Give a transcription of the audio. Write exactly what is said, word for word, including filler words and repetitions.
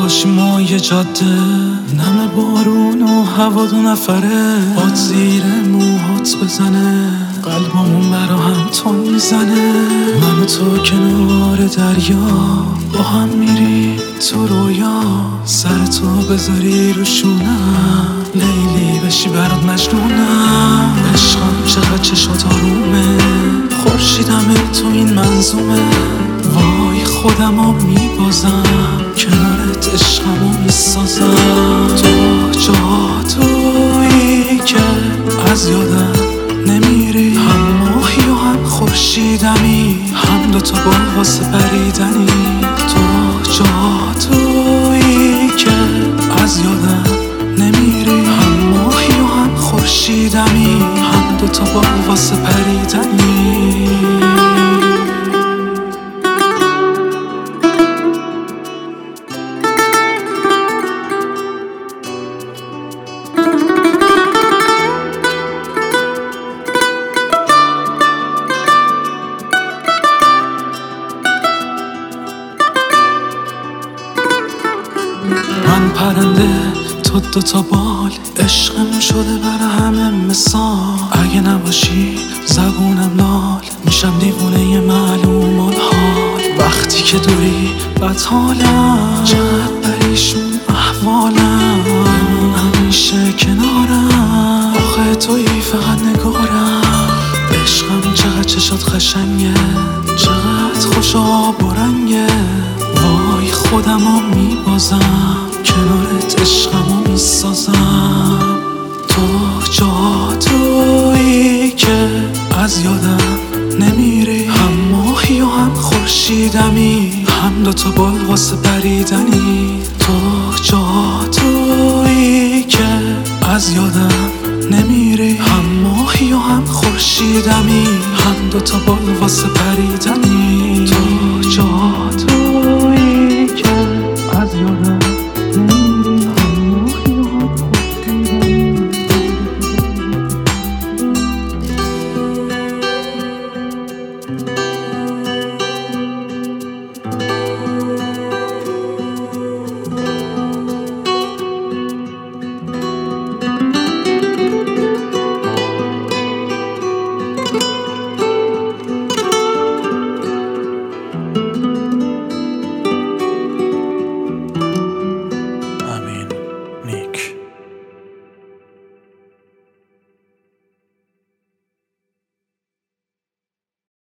باشی ما یه جاده، نم بارون و هوا دو نفره، باد زیر موهات بزنه، قلبمون برا هم تون میزنه. من و تو کنار دریا با هم میری تو رویا، سر تو بذاری رو شونم، لیلی بشی برات مجنونم. عشقم چقدر چشات آرومه، خورشیدمه تو این منظومه، وای خودمو میبازم کنارت عشقمو میسازم. تو جادویی که از یادم نمیری، هم ماهی و هم خورشیدمی، هم دوتا بال واسه پریدنی. تو جادویی که از یادم نمیری، هم ماهی و هم خورشیدمی، هم دوتا بال واسه پریدنی. من پرنده تو دوتا بال، عشقمون شده برا همه مثال. اگه نباشی زبونم لال، میشم دیوونه معلوم الحال. وقتی که دوری بد حالم، چقدر پریشون احوالم، بمون همیشه کنارم، آخه تویی فقط نگارم. عشقم چقدر چشات خشنگه، چقدر خوش آب و رنگه، وای خودمو میبازم کنارت عشقمو میسازم. تو جادویی که از یادم نمیری، هم ماهی و هم خورشیدمی، هم دوتا بال واسه پریدنی. تو جادویی که از یادم نمیری، هم ماهی و هم خورشیدمی، هم دوتا بال واسه پریدنی. تو جادویی